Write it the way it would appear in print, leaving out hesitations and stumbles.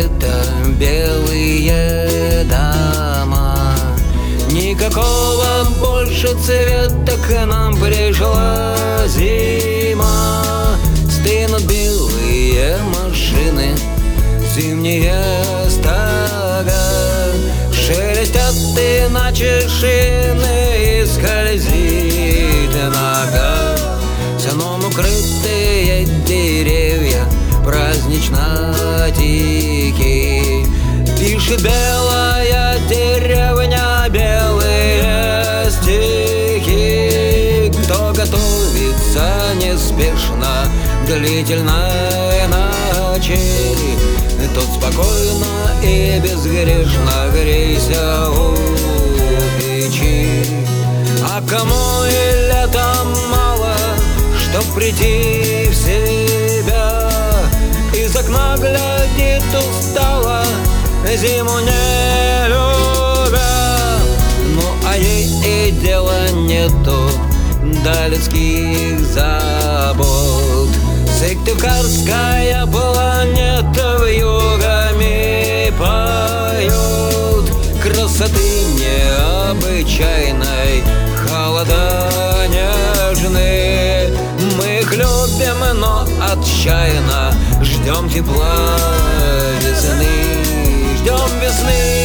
цвета белые дома. Никакого больше цвета, к нам пришла зима. Стынут белые машины, зимние стога, шелестят иначе шины, и скользит нога. Сном укрытые деревья празднично тихие, пишет белая деревня белые стихи. Кто готовится неспешно к длительной ночи, тот спокойно и безгрешно грейся у печи. А кому и летом мало, чтоб прийти в себя, из окна глядит устало, зиму не любя. Ну а ей и дела нету до людских забот. Сыктывкарская планета вьюгами поет красоты необычайной, холода нежны. Мы их любим, но отчаянно ждем тепла весны, ждем весны.